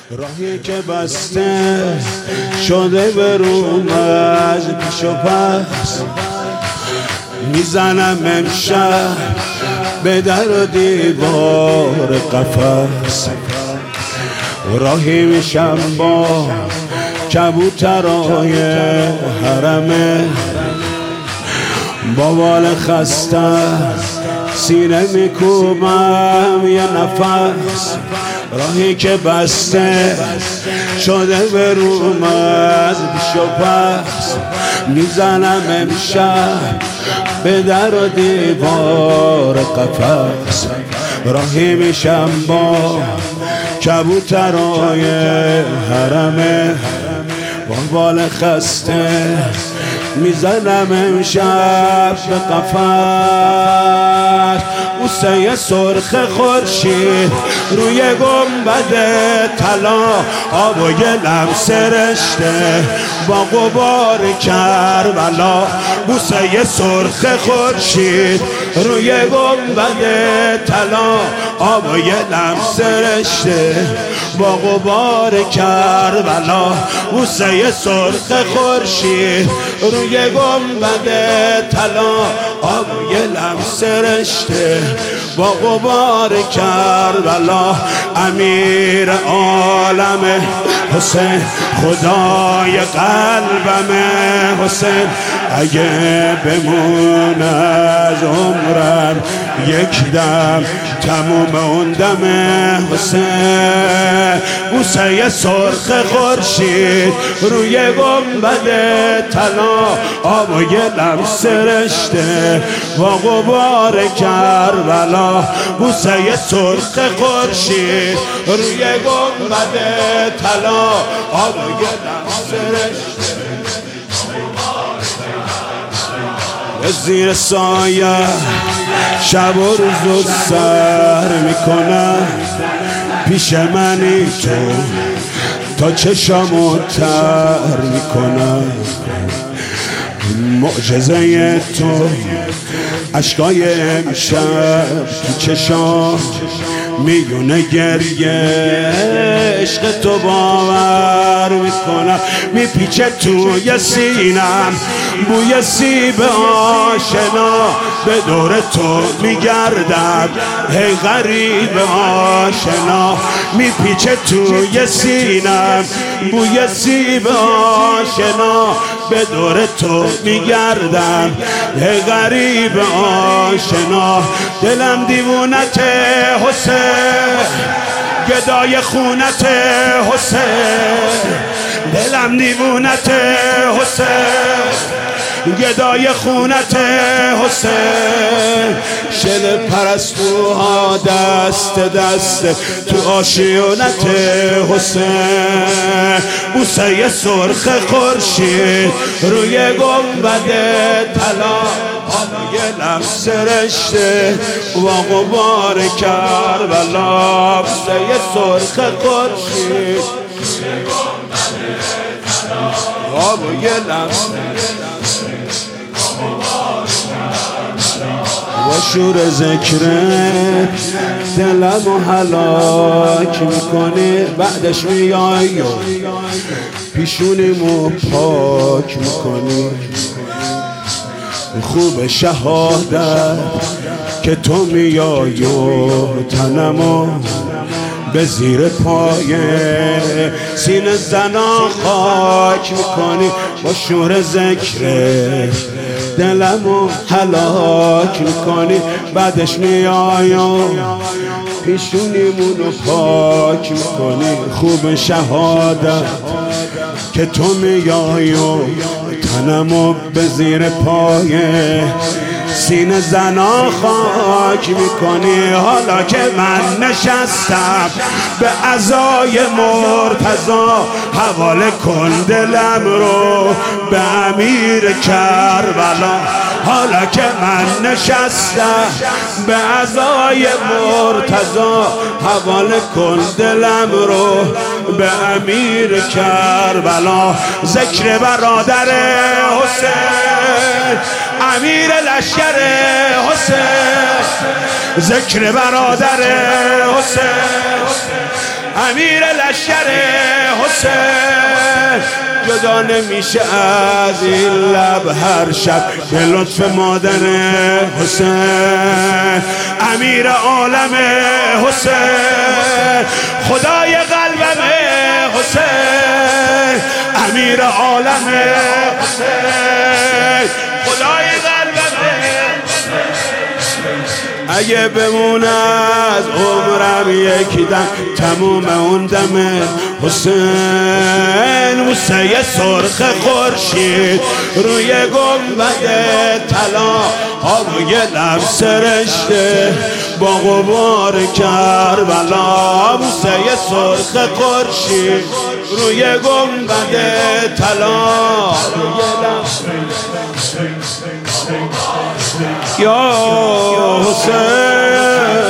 راهی که بسته شده به روم از پیش و پس، میزنم امشب به در و دیوار قفس. راهی میشم با کبوترای حرمه، با بال خسته سینه میکوبم یه نفس. راهی که بسته شده به روم از پیش و پس، میزنم امشب به در و دیوار قفس. راهی میشم با کبوترای حرمه، با بال خسته میزنم امشب به قفس. بوسه سرخ خورشید روی گنبد طلا، آب و گلم سرشته با غبار کربلا. بوسه سرخ خورشید روی گنبد طلا، آب و گلم سرشته با غبار کربلا. بوسه سرخ خورشید روی گنبد طلا، آب و گلم سرشته با غبار کربلا. امیر عالم حسین خدای قلبم حسین، اگه بمون از عمرم یک دم تموم اون دم حسین. بوسه سرخ خورشید روی گنبد طلا، آب و گلم سرشته با غبار کربلا. بوسه سرخ خورشید روی گنبد طلا، آب و گلم سرشته زیر سایه شب و روز سر میکنم. پیش منی تو تا چشمو تر میکنم. معجزه تو اشکای امشب تو چشام، میونه گریه عشق تو باور میکنم. میپیچه توی سینم بوی سیب آشنا، به دور تو میگردم هی غریب آشنا. میپیچه توی سینم بوی سیب آشنا، به دور تو میگردم هی غریب آشنا. دلم دیوونت حسین، گدای خونت حسین. دلم دیوونت حسین، گدای خونت حسین. شل پرستوها دست دست تو آشیونت حسین. بوسه سرخ خورشید روی گنبد طلا، آب و گلم سرشته با غبار کربلا. بوسه سرخ خورشید روی گنبد طلا، آب و گلم و شور ذکرت دلمو هلاک میکنی. بعدش میای و پیشونیمو پاک میکنی. خوب شهادت که تو میای و تنمو به زیر پای سینه زنا خاک میکنی. با شور ذکرت دلمو هلاک میکنی. بعدش میای و پیشونیمونو پاک میکنی. خوب شهادت که تو میای و تنمو به زیر پای سینه زنا خاک میکنی. حالا که من نشستم به عزای مرتضا، حواله کن دلم رو به امیر کربلا. حالا که من نشستم به عزای مرتضا، حواله کن دلم رو به امیر کربلا. ذکر برادر حسین، امیر لشکر حسین. ذکر برادر حسین، امیر لشکر حسین جدا نمیشه از این لب هر شب به لطف مادر حسین امیر عالم حسین خدای قلبم حسین امیر عالم حسین خدای قلبم اگه بمون از عمرم یک دم تموم اون دم حسین بوسه سرخ خورشید روی گنبد طلا آبوی لب سرشته با غبار کربلا بوسه سرخ خورشید روی گنبد طلا یا حسین